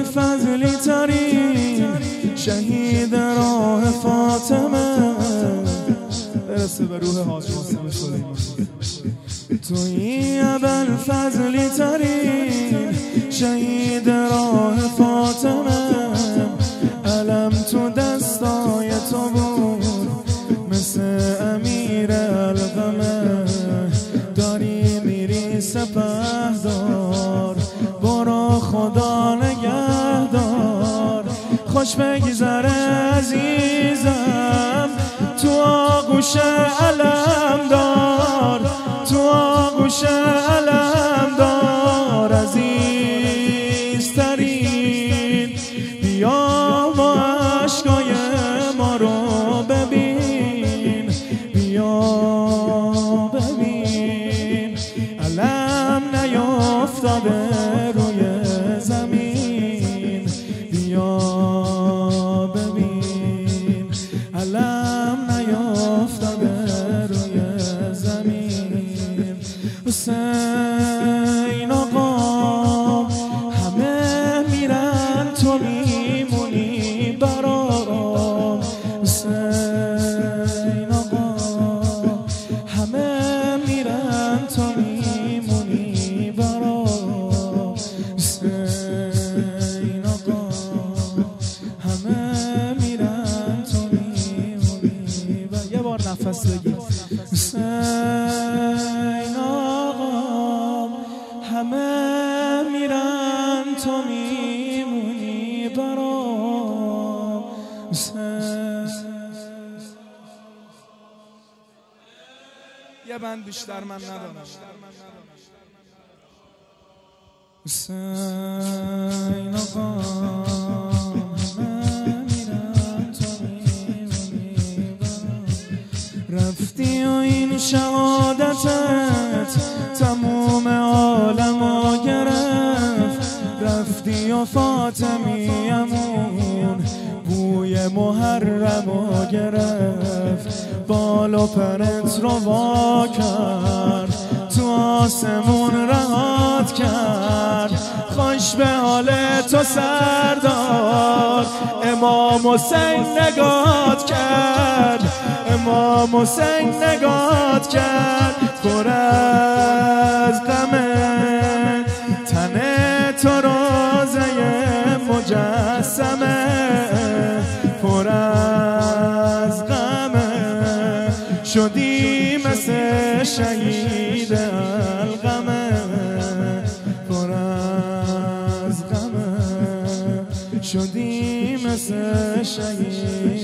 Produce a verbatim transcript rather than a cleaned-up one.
ابوالفضلی ترین شهید راه فاطمه، برسه به روح حاج قاسم سلیمانی. تویی ابوالفضلی ترین شهید راه فاطمه، علم تو دستای تو بود مثل امیر القمه. داری میری سپهدار، برو خدا نگهدار. خوش بگذره عزیزم، تو آغوش علم دار، تو آغوش علم دار. عزیزترین بیا و عشقای ما رو ببین، بیا ببین علم نیافتاده روی زمین. بیا ببین علم نیافتاده روی زمین. حسین آقا همه میرن تو میمونی برام. حسین آقا همه میرن تو میمونی برام. حسین آقا همه میرن تو میمونی برام. یه بار نفس بگیر. حسین آقا همه میرن تو میمونی برام. یه بند بیشتر من ندارم. حسین آقا همه میرن تو میمونی برام. رفتی و این شهادتت تموم عالمو گرفت. رفتی و فاطمیمون بوی محرمو گرفت. بال و پرت رو وا کرد، تو آسمون رهات کرد. خوش به حال تو سردار، امام حسین نگات کرد، امام حسین نگات کرد. پر از غمه تن تو روزه مجسمه، پر از غمه شدی مثل شهید القمه. پر از غمه شدی مثل شهید